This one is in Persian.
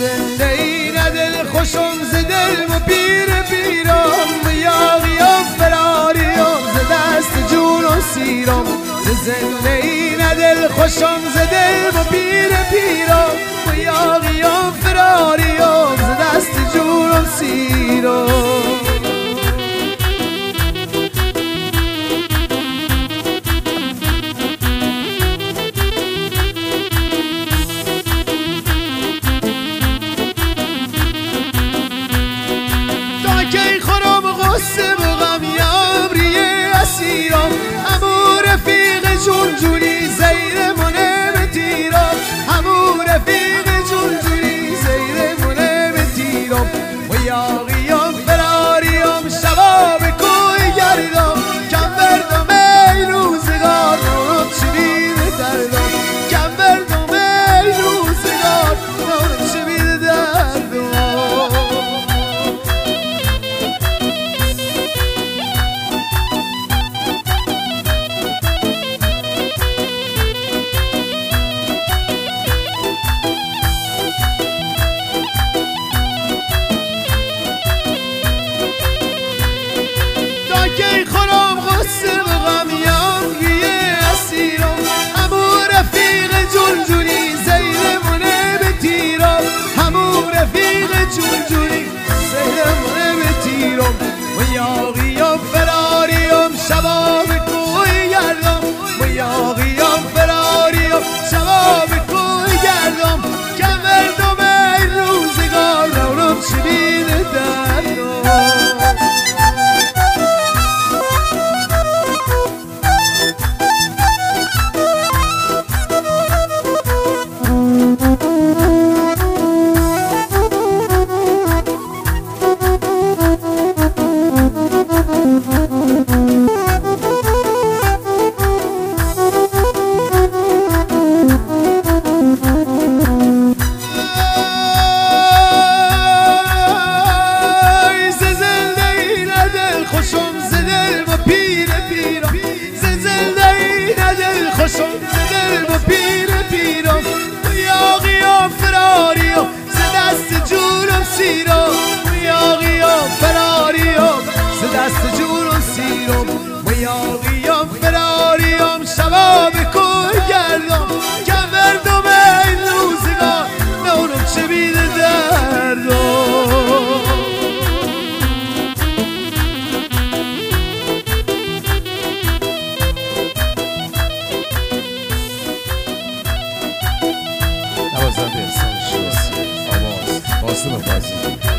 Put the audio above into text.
زنده ای ندل خوشم ز دل و پیر پیرم یاغیم فراریم ز دست جون و سیرم زنده ای ندل خوشم ز دل و پیر پیرم یاغیم فراریم ز دست جون و سیرم همون رفیق جون جونی زیر منه به تیرم همون رفیق جون جونی زیر منه به تیرم و یاغیم فراریم شبا به کوی گردم کم بردم ای روزگار نورم چه بیده دردم کم بردم ای روزگار نورم چه بیده دردم کی خورم غصه و غمیم گیه اسیرم همون رفیق جون جونی زیر منه به تیرم همون رفیق جون جونی زیر منه به تیرم و یاغیم فراریم شبا به کوی گردم و یاغیم فراریم شبا به کوی گردم کم بردم ای روزگار نورم چه بیده دردم خوشم ز دل و پیر پیرم زنده ای ندل خوشم ز دل و پیر پیرم یاغیم فراریم ز دست جونم سیرم یاغیم فراریم ز دست جونم سیرم یاغیم فراریم شبا به کوی گردم کم بردم ای روزگار نورم چه بیده دردم That was unbelievable. Almost. Most of the buzzing.